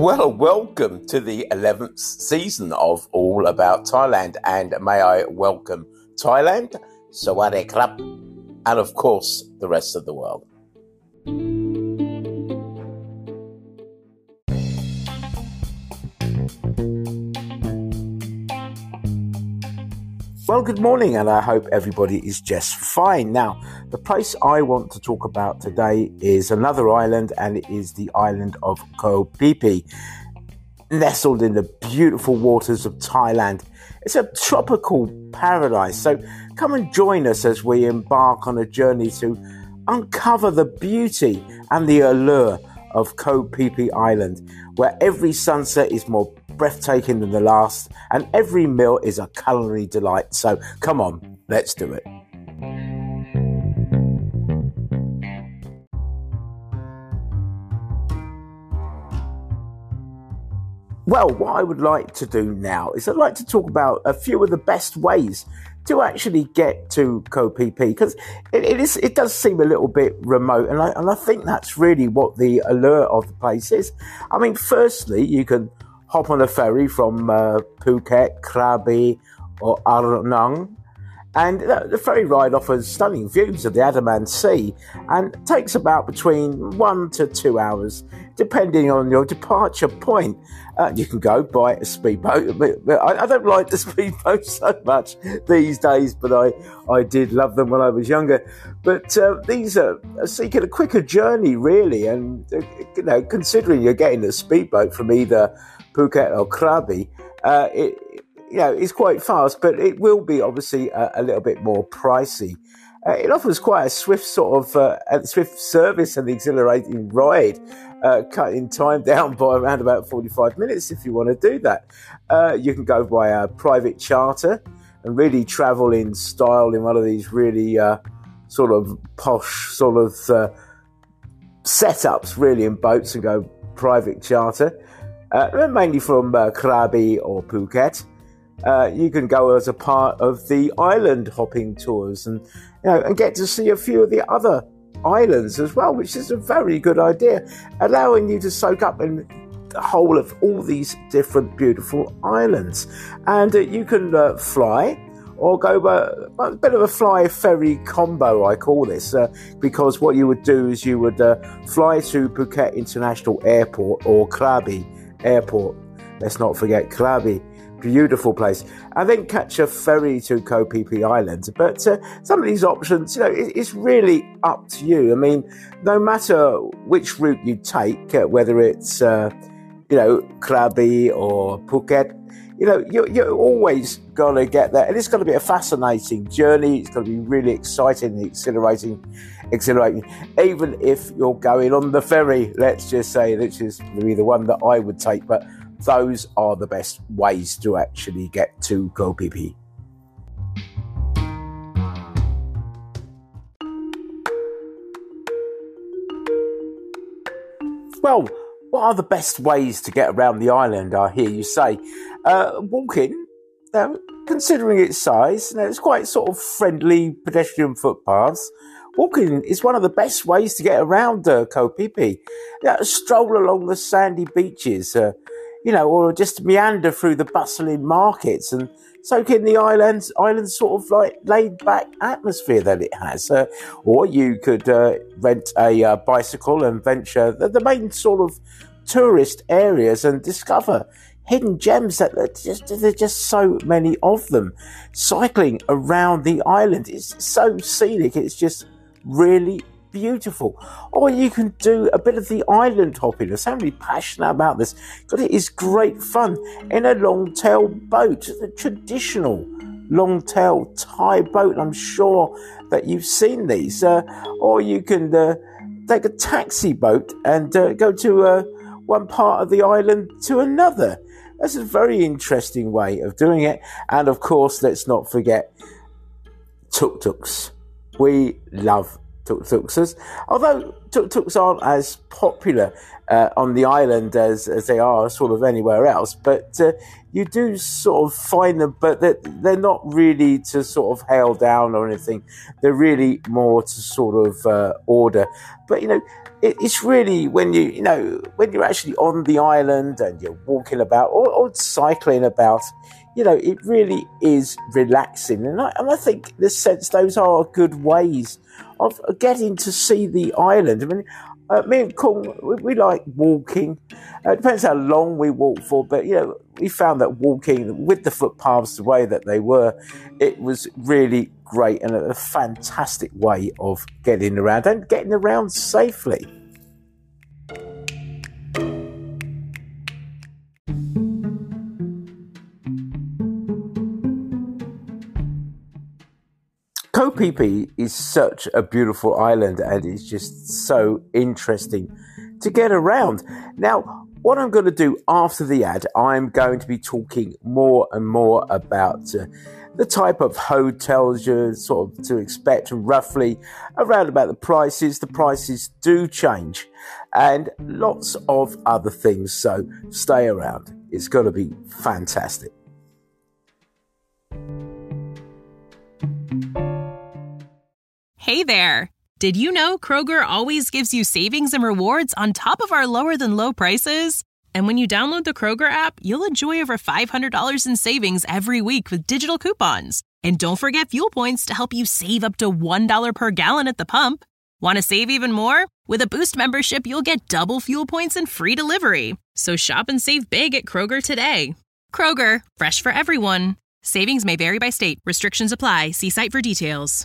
Well, welcome to the 11th season of All About Thailand, and may I welcome Thailand, Sawadee Krap, and of course the rest of the world. Well, good morning, and I hope everybody is just fine. Now, the place I want to talk about today is another island, and it is the island of Koh Phi Phi, nestled in the beautiful waters of Thailand. It's a tropical paradise, so come and join us as we embark on a journey to uncover the beauty and the allure of Koh Phi Phi Island, where every sunset is more breathtaking than the last, and every meal is a culinary delight. So come on, let's do it. Well, what I would like to do now is I'd like to talk about a few of the best ways to actually get to Koh Phi Phi, because it does seem a little bit remote, and I think that's really what the allure of the place is. I mean, firstly, you can hop on a ferry from Phuket, Krabi or Arnong, and the ferry ride offers stunning views of the Andaman Sea and takes about between 1 to 2 hours, depending on your departure point. You can go by a speedboat, but I don't like the speedboat so much these days, but I did love them when I was younger. But these are seeking a quicker journey, really, and considering you're getting a speedboat from either Phuket or Krabi, it's quite fast, but it will be obviously a little bit more pricey. It offers quite a swift swift service and exhilarating ride, cutting time down by around about 45 minutes if you want to do that. You can go by a private charter and really travel in style in one of these really sort of posh setups, really, in boats, and go private charter. Mainly from Krabi or Phuket. You can go as a part of the island hopping tours and get to see a few of the other islands as well, which is a very good idea, allowing you to soak up in the whole of all these different beautiful islands. And you can fly or go by a bit of a fly ferry combo, I call this, because what you would do is you would fly to Phuket International Airport or Krabi Airport. Let's not forget Krabi, beautiful place, and then catch a ferry to Koh Phi Phi Island. But some of these options, it's really up to you. I mean, no matter which route you take, whether it's Krabi or Phuket, you're always going to get there, and it's going to be a fascinating journey. It's going to be really exciting and exhilarating, even if you're going on the ferry, let's just say, which is really the one that I would take. But those are the best ways to actually get to Koh Phi Phi. Well, what are the best ways to get around the island, I hear you say? Walking, considering its size, it's quite sort of friendly pedestrian footpaths. Walking is one of the best ways to get around Koh Phi Phi. Stroll along the sandy beaches, or just meander through the bustling markets and soak in the island's sort of like laid-back atmosphere that it has. Or you could rent a bicycle and venture the main sort of tourist areas and discover hidden gems that there are just so many of them. Cycling around the island is so scenic, it's just really beautiful. Or you can do a bit of the island hopping. I'm so really passionate about this because it is great fun in a long-tail boat, the traditional long-tail Thai boat. I'm sure that you've seen these. Or you can take a taxi boat and go to one part of the island to another. That's a very interesting way of doing it. And of course, let's not forget tuk-tuks. We love tuk-tuks. Although tuk-tuks aren't as popular on the island as they are sort of anywhere else, but you do sort of find them, but they're not really to sort of hail down or anything. They're really more to sort of order. But, it's really when when you're actually on the island and you're walking about or cycling about, it really is relaxing. And I think in a sense those are good ways of getting to see the island. I mean, me and Kung, we like walking. It depends how long we walk for, but, we found that walking with the footpaths the way that they were, it was really great and a fantastic way of getting around and getting around safely. Koh Phi Phi is such a beautiful island and it's just so interesting to get around. Now, what I'm going to do after the ad, I'm going to be talking more and more about the type of hotels you're sort of to expect roughly around about the prices. The prices do change and lots of other things. So stay around. It's going to be fantastic. Hey there! Did you know Kroger always gives you savings and rewards on top of our lower-than-low prices? And when you download the Kroger app, you'll enjoy over $500 in savings every week with digital coupons. And don't forget fuel points to help you save up to $1 per gallon at the pump. Want to save even more? With a Boost membership, you'll get double fuel points and free delivery. So shop and save big at Kroger today. Kroger, fresh for everyone. Savings may vary by state. Restrictions apply. See site for details.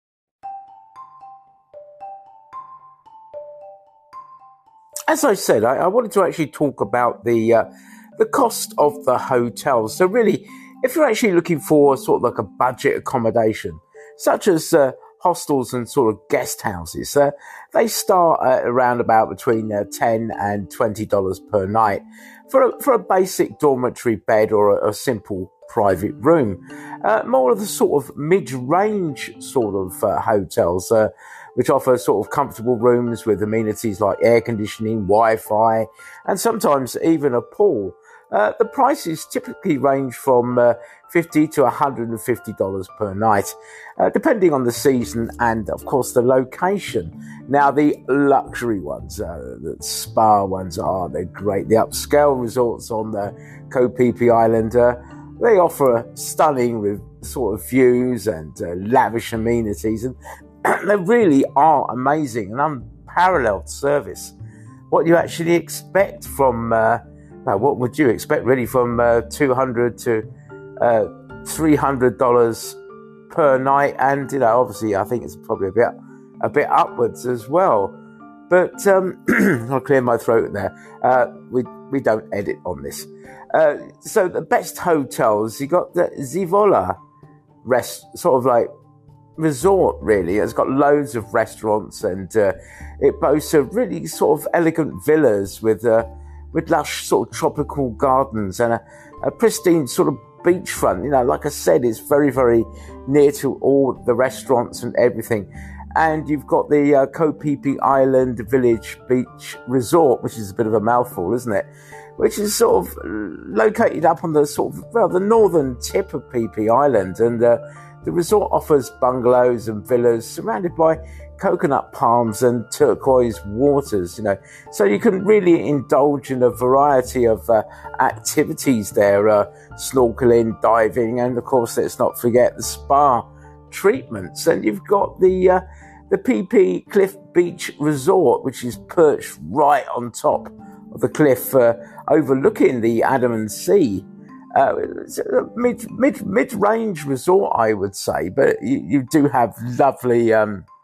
As I said, I wanted to actually talk about the cost of the hotels. So really, if you're actually looking for sort of like a budget accommodation, such as hostels and sort of guest houses, they start at around about between $10 and $20 per night for a basic dormitory bed or a simple private room. More of the sort of mid-range sort of hotels, which offer sort of comfortable rooms with amenities like air conditioning, Wi-Fi, and sometimes even a pool. The prices typically range from $50 to $150 per night, depending on the season and, of course, the location. Now, the luxury ones, the spa ones, they're great. The upscale resorts on the Koh Phi Phi Island, they offer stunning with sort of views and lavish amenities, and they really are amazing and unparalleled service. What you actually expect from, what would you expect really from $200 to $300 per night? And, obviously I think it's probably a bit upwards as well. But I'll clear my throat there. We don't edit on this. So the best hotels, you got the Zivola sort of like resort, really. It's got loads of restaurants and it boasts of really sort of elegant villas with lush sort of tropical gardens and a pristine sort of beachfront. Like I said, it's very, very near to all the restaurants and everything. And you've got the Koh Phi Phi Island Village Beach Resort, which is a bit of a mouthful, isn't it? Which is sort of located up on the sort of, the northern tip of Phi Phi Island. And the resort offers bungalows and villas surrounded by coconut palms and turquoise waters, So you can really indulge in a variety of activities there, snorkeling, diving, and of course, let's not forget the spa treatments. And you've got the Phi Phi Cliff Beach Resort, which is perched right on top of the cliff overlooking the Andaman Sea. It's a mid-range resort, I would say, but you do have lovely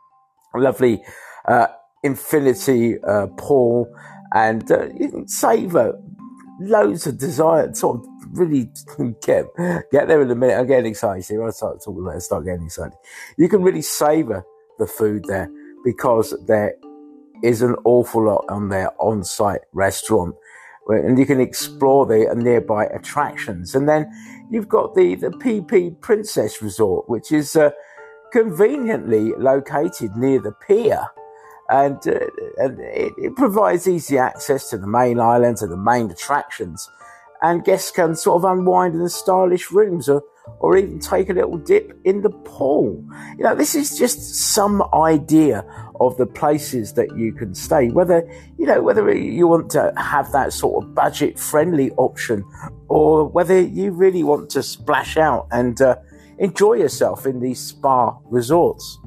infinity pool, and you can savour loads of desire. Sort of really get there in a minute. I'm getting excited. See, when I start talking about it, I start getting excited. You can really savour the food there because there is an awful lot on their on-site restaurant. And you can explore the nearby attractions. And then you've got the Phi Phi Princess Resort, which is conveniently located near the pier. And it provides easy access to the main island, to the main attractions. And guests can sort of unwind in the stylish rooms or even take a little dip in the pool. This is just some idea of the places that you can stay, whether you want to have that sort of budget-friendly option or whether you really want to splash out and enjoy yourself in these spa resorts.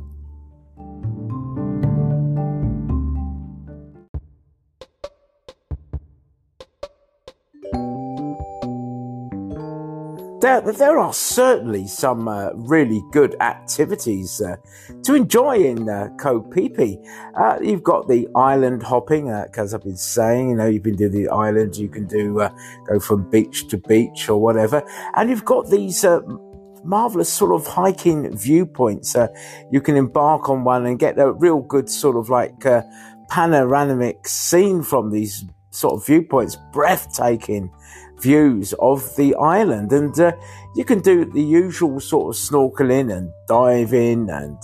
There are certainly some really good activities to enjoy in Koh Phi Phi. You've got the island hopping, as I've been saying. You can do the island, you can do go from beach to beach or whatever, and you've got these marvelous sort of hiking viewpoints. You can embark on one and get a real good sort of like panoramic scene from these sort of viewpoints, breathtaking views of the island, and you can do the usual sort of snorkeling and diving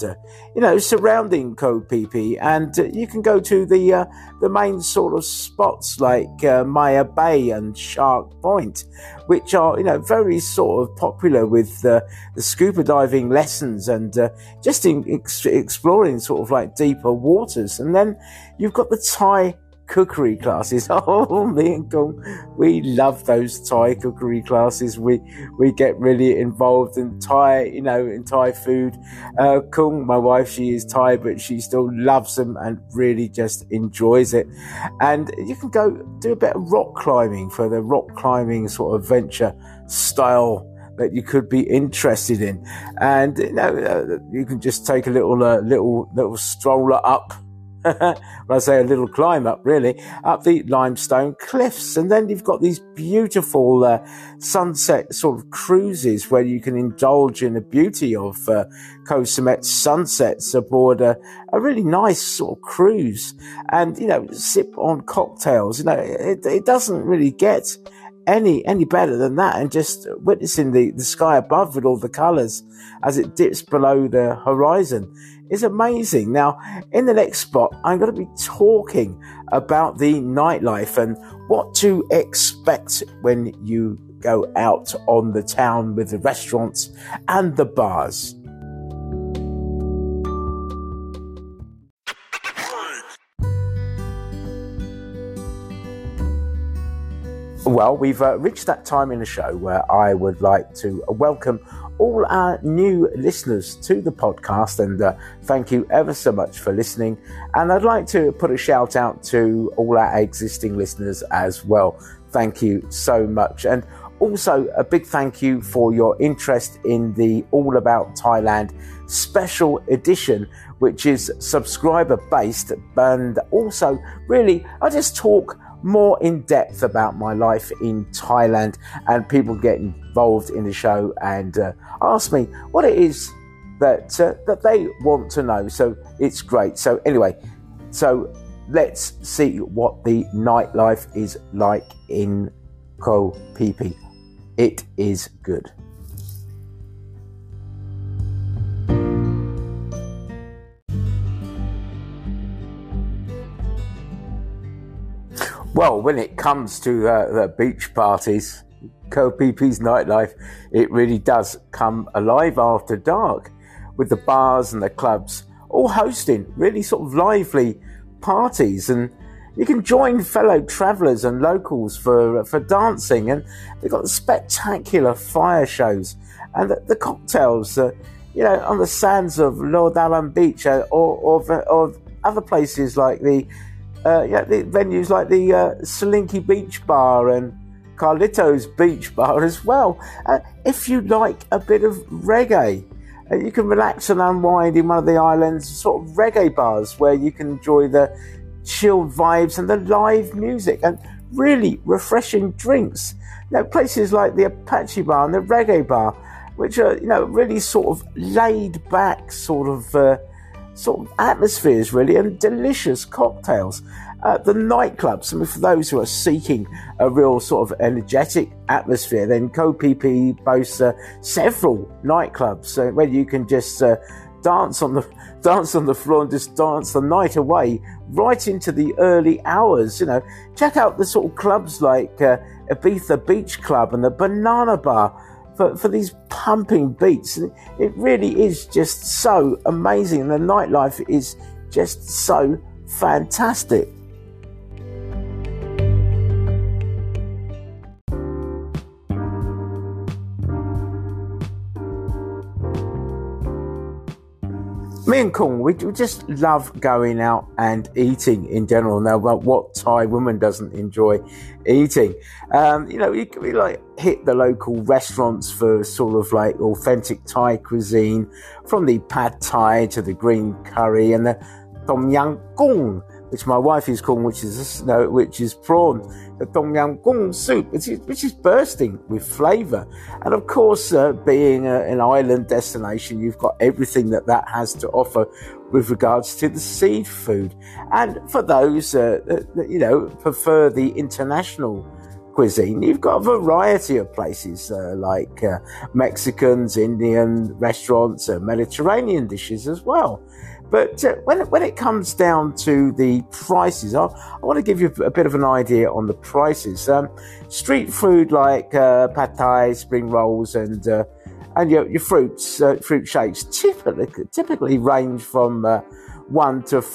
and surrounding Koh Phi Phi, and you can go to the main sort of spots like Maya Bay and Shark Point, which are very sort of popular with the scuba diving lessons and just exploring sort of like deeper waters. And then you've got the Thai cookery classes. Oh, me and Kung, we love those Thai cookery classes. We get really involved in Thai, in Thai food. Kung, my wife, she is Thai, but she still loves them and really just enjoys it. And you can go do a bit of rock climbing for the rock climbing sort of adventure style that you could be interested in. And you can just take a little stroller up. When I say a little climb up, really, up the limestone cliffs. And then you've got these beautiful sunset sort of cruises where you can indulge in the beauty of Koh Samet sunsets aboard a really nice sort of cruise and, sip on cocktails. It doesn't really get any better than that, and just witnessing the sky above with all the colours as it dips below the horizon is amazing. Now, in the next spot, I'm going to be talking about the nightlife and what to expect when you go out on the town with the restaurants and the bars. Well, we've reached that time in the show where I would like to welcome all our new listeners to the podcast, and thank you ever so much for listening. And I'd like to put a shout out to all our existing listeners as well. Thank you so much. And also a big thank you for your interest in the All About Thailand special edition, which is subscriber based. And also really, I just talk more in depth about my life in Thailand, and people get involved in the show and ask me what it is that they want to know. So it's great. So anyway, so let's see what the nightlife is like in Koh Phi Phi. It is good. Well, when it comes to the beach parties, Koh Phi Phi's nightlife, it really does come alive after dark, with the bars and the clubs all hosting really sort of lively parties. And you can join fellow travellers and locals for dancing, and they've got the spectacular fire shows and the cocktails, on the sands of Lord Allen Beach or other places like the venues like the Salinki Beach Bar and Carlitos Beach Bar as well. If you like a bit of reggae, you can relax and unwind in one of the island's sort of reggae bars where you can enjoy the chilled vibes and the live music and really refreshing drinks. Places like the Apache Bar and the Reggae Bar, which are, really sort of laid back sort of atmospheres really, and delicious cocktails. The nightclubs, I mean, for those who are seeking a real sort of energetic atmosphere, then Koh Phi Phi boasts several nightclubs where you can just dance on the floor and just dance the night away right into the early hours. Check out the sort of clubs like Ibiza Beach Club and the Banana Bar for these pumping beats. And it really is just so amazing, and the nightlife is just so fantastic. Me and Kung, we just love going out and eating in general. Now, what Thai woman doesn't enjoy eating? We like hit the local restaurants for sort of like authentic Thai cuisine, from the pad Thai to the green curry and the tom yum goong, which my wife is calling, which is prawn. The tom yum goong soup, which is bursting with flavour. And of course, being an island destination, you've got everything that has to offer with regards to the seafood. And for those that prefer the international cuisine, you've got a variety of places like Mexicans, Indian restaurants, Mediterranean dishes as well. But when it comes down to the prices, I want to give you a bit of an idea on the prices. Street food like pad thai, spring rolls, and your fruit shakes typically range from $1 to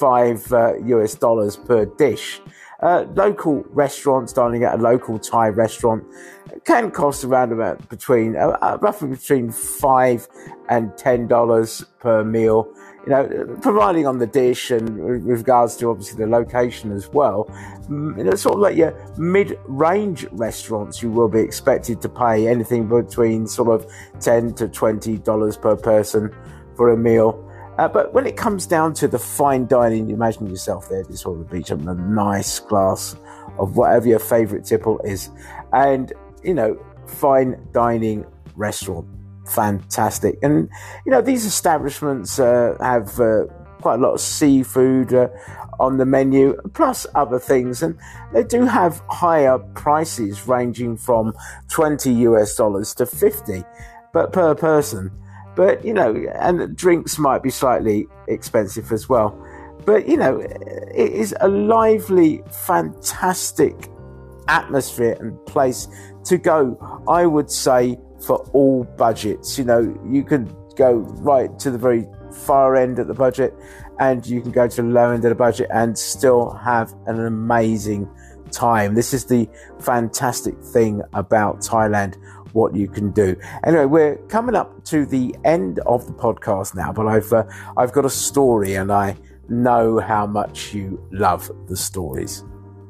$5 US per dish. Local restaurants, dining at a local Thai restaurant, can cost around about roughly between $5 and $10 per meal. Providing on the dish and with regards to obviously the location as well. Sort of like your mid-range restaurants, you will be expected to pay anything between sort of $10 to $20 per person for a meal. But when it comes down to the fine dining, imagine yourself there just on the beach having a nice glass of whatever your favourite tipple is. And, fine dining restaurant. Fantastic. And these establishments have quite a lot of seafood on the menu, plus other things, and they do have higher prices ranging from $20 US to $50 but per person. But and drinks might be slightly expensive as well. But it is a lively, fantastic atmosphere and place to go, I would say, for all budgets. You can go right to the very far end of the budget, and you can go to the low end of the budget and still have an amazing time. This is the fantastic thing about Thailand, what you can do. Anyway, we're coming up to the end of the podcast now, but I've got a story, and I know how much you love the stories.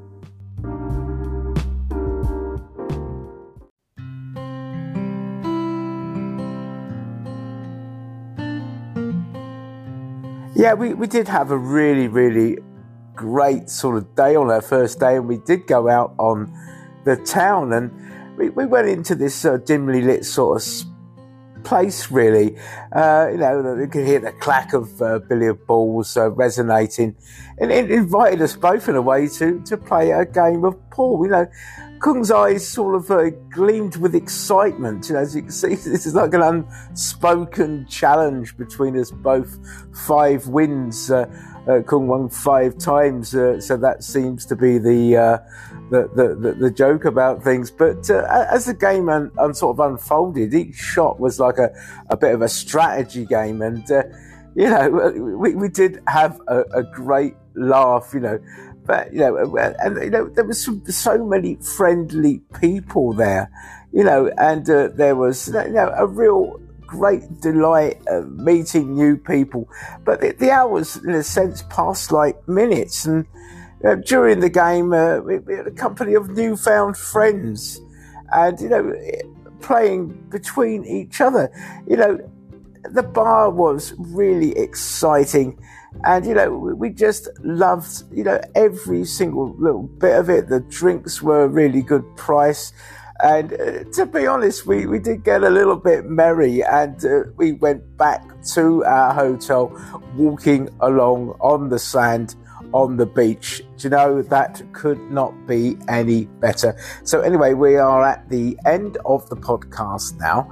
Yeah, we did have a really, really great sort of day on our first day, and we did go out on the town, and we went into this dimly lit sort of place, really. You could hear the clack of billiard balls resonating, and it invited us both in a way to play a game of pool. Kung's eyes sort of gleamed with excitement. As you can see, this is like an unspoken challenge between us both. 5 wins. Kung won 5 times, so that seems to be the joke about things. But as the game sort of unfolded, each shot was like a bit of a strategy game, and we did have a great laugh. But and there was so many friendly people there, and there was a real great delight meeting new people. But the hours, in a sense, passed like minutes, and during the game, we had a company of newfound friends, and playing between each other. The bar was really exciting. And, we just loved, every single little bit of it. The drinks were a really good price. And to be honest, we did get a little bit merry, and we went back to our hotel walking along on the sand on the beach. That could not be any better. So anyway, we are at the end of the podcast now.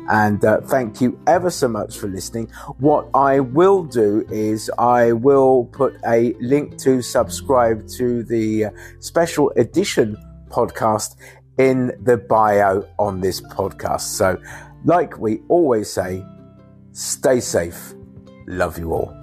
And thank you ever so much for listening. What I will do is I will put a link to subscribe to the special edition podcast in the bio on this podcast. So like we always say, stay safe. Love you all.